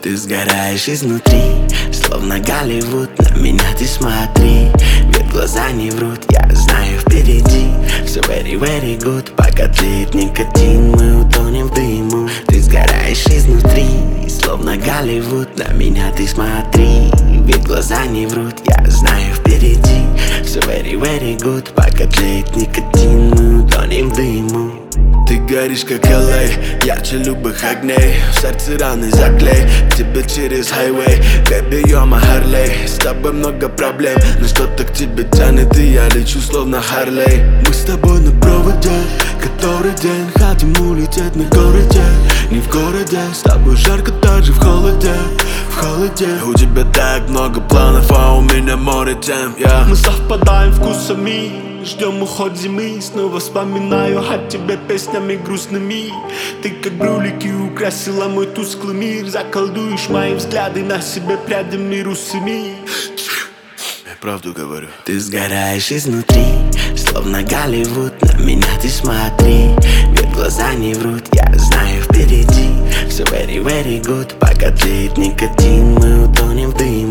Ты сгораешь изнутри, словно Голливуд. На меня ты смотри, ведь глаза не врут. Я знаю впереди все very, very good. Пока тлеет никотин, мы утонем в дыму. Ты сгораешь изнутри, словно Голливуд. На меня ты смотри, ведь глаза не врут. Я знаю впереди все very, very good. Пока тлеет никотин, мы утонем в дыму. Ты горишь как LA, ярче любых огней. В сердце раны заклей, к тебе через хайвей. Baby, you're my Harley. С тобой много проблем, но что-то к тебе тянет, и я лечу словно Харлей. Мы с тобой на проводе, который день хотим улететь на городе. Не в городе, с тобой жарко так же в холоде. В холоде. У тебя так много планов, а у меня море тем, yeah. Мы совпадаем вкусами, ждем уход зимы. Снова вспоминаю о тебе песнями грустными. Ты как брюлики украсила мой тусклый мир. Заколдуешь мои взгляды на себе прядями русыми. Я правду говорю. Ты сгораешь изнутри, словно Голливуд. На меня ты смотри, ведь глаза не врут. Я знаю впереди все very, very good. Пока тлеет никотин, мы утонем в дым.